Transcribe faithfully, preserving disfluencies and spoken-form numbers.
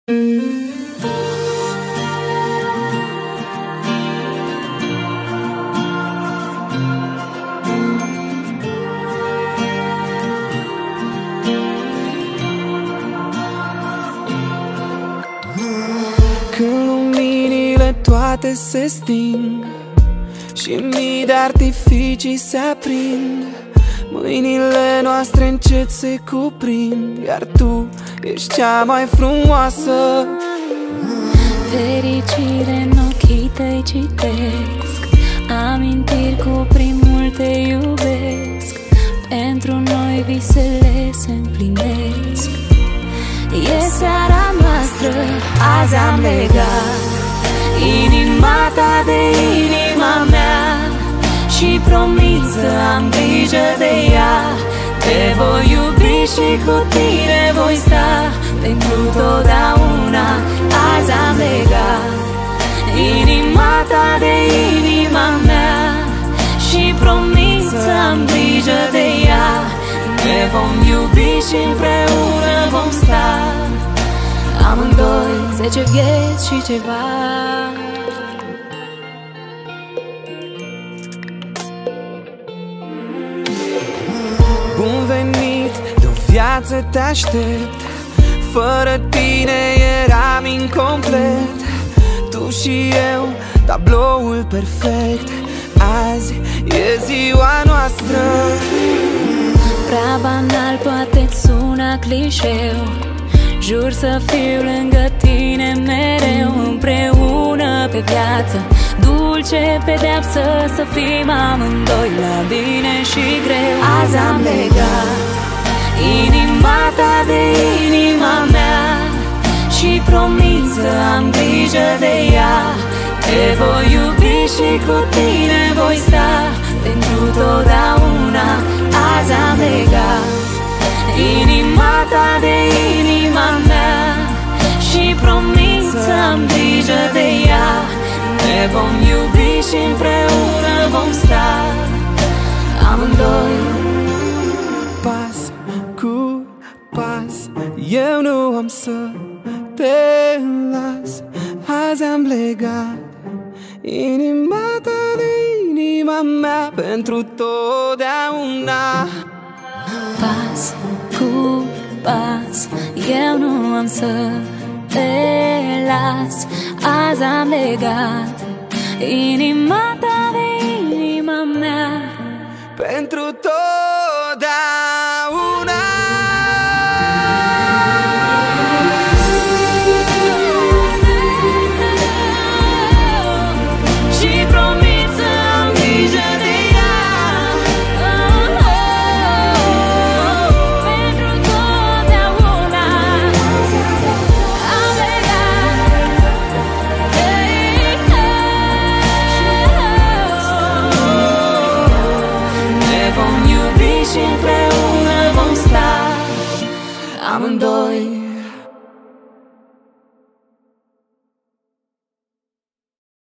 Când luminile toate se sting și mii de artificii se aprind, mâinile noastre încet se cuprind, iar tu ești cea mai frumoasă. Fericire în ochii tăi citesc, amintiri cu primul te iubesc. Pentru noi visele se împlinesc. E seara noastră, azi am legat inima ta de inima mea și promit să am grijă de ea. Te voi iubi și cu tine voi sta pentru totdeauna. Azi am legat inima ta de inima mea și promit să am grijă de ea. Ne vom iubi și împreună vom sta, amândoi zece vieți și ceva. Bun venit, de-o viață te aștept, fără tine eram incomplet. Tu și eu, tabloul perfect, azi e ziua noastră. Prea banal, poate-ți suna clișeu, jur să fiu lângă tine mereu, împreună pe viață. Dulce pedeapsă să fim amândoi la bine și greu. Azi am legat inima ta de inima mea și promit să am grijă de ea. Te voi iubi și cu tine voi sta pentru totdeauna. Azi am legat inima ta de inima mea și promit să am grijă de ea. Ne vom iubi și împreună vom sta, amândoi. Pas cu pas, eu nu am să te las. Azi am legat inima ta de inima mea pentru totdeauna. Pas cu pas, eu nu am să te las. Azi am legat inima ta de inima mea pentru totdeauna. și împreună vom sta, amândoi